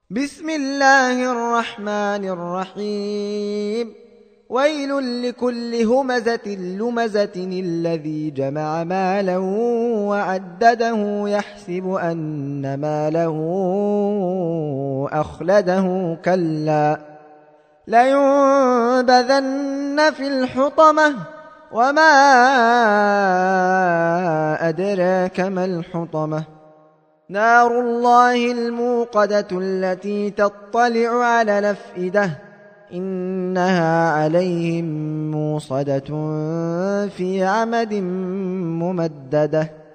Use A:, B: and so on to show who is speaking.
A: بسم الله الرحمن الرحيم. ويل لكل همزة لمزة الذي جمع مالا وعدده يحسب أن ماله أخلده كلا لينبذن في الحطمة وما أدراك ما الحطمة نار الله الموقدة التي تطلع على الأفئدة إنها عليهم موصدة في عمد ممددة.